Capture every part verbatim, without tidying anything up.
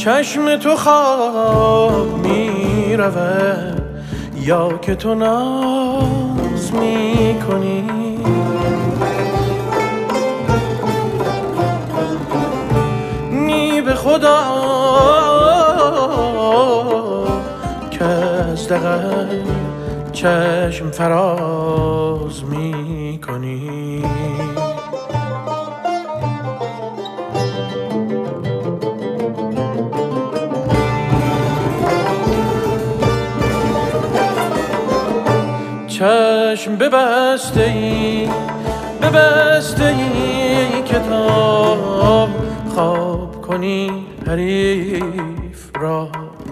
چشم تو خواب می رود یا که تو ناز می کنی؟ نی به خدا که از دغل چشم فراز می کنی. چشم ببسته ای ببسته ای که تا خواب کنی حریف را.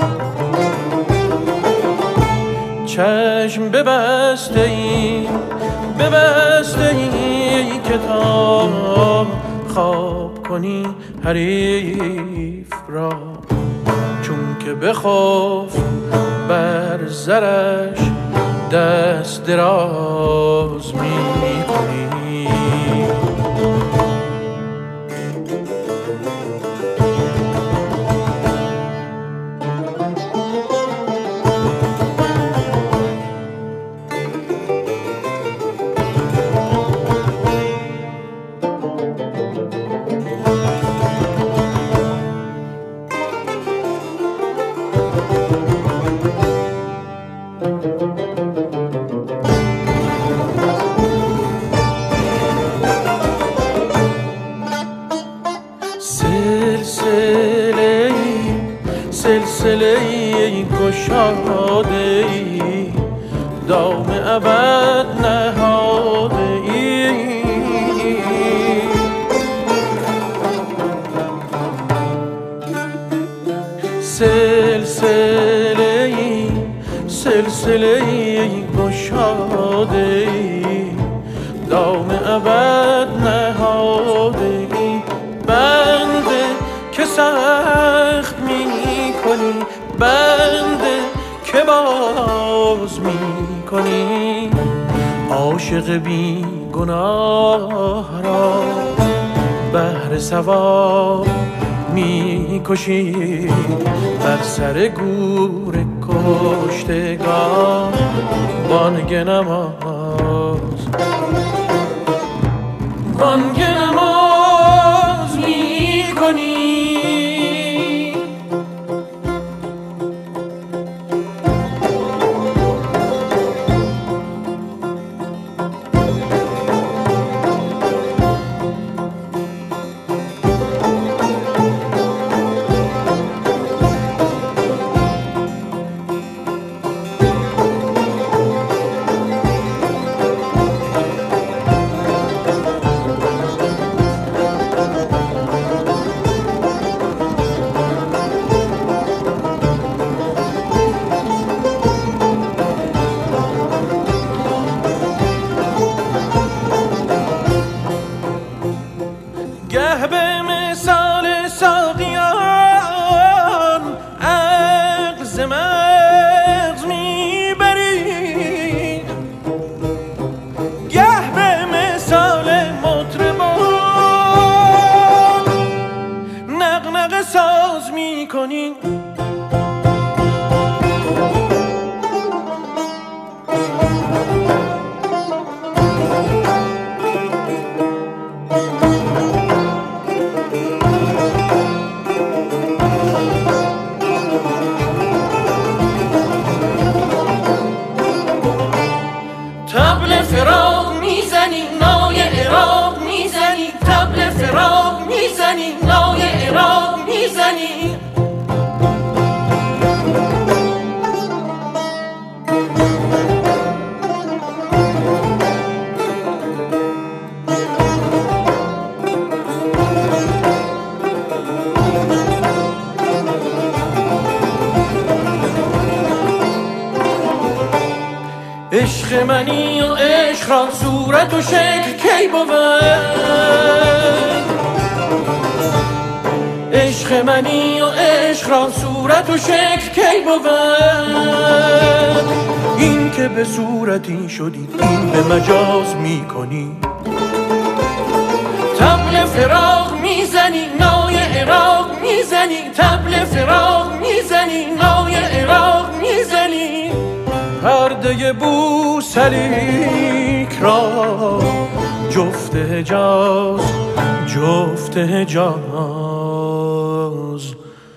چشم ببسته ای ببسته ای که تا خواب کنی حریف را. چون که بخوف بر زرش دست دراز می کنی. سلسله ای گشاده ای دام ابد نهاده ای. سلسله ای سلسله ای گشاده ای دام ابد نهاده ای. بنده که سخت می کنی بنده که باز می کنی. عاشق بی گناه را بهر ثواب می کشی. بر سر گور کشتگان بانگ نماز بانگ نماز می کنی. گه به مثال ساقیان عقل ز مغز میبری. گه به مثال مطربان نغنغه ساز میکنی. طبل فراق میزنی نای عراق میزنی. طبل فراق میزنی نای عراق میزنی. عشق منی و عشق را صورت و شکل کی بود. عشق منی و عشق را صورت و شکل کی بود. این که به صورتی شدی این به مجاز می کنی. طبل فراق میزنی نای عراق میزنی. میزنی، طبل فراق میزنی، نای عراق میزنی، پرده بوسلیک را جفت حجاز جفت حجاز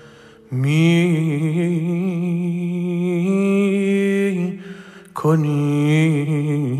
می کنی.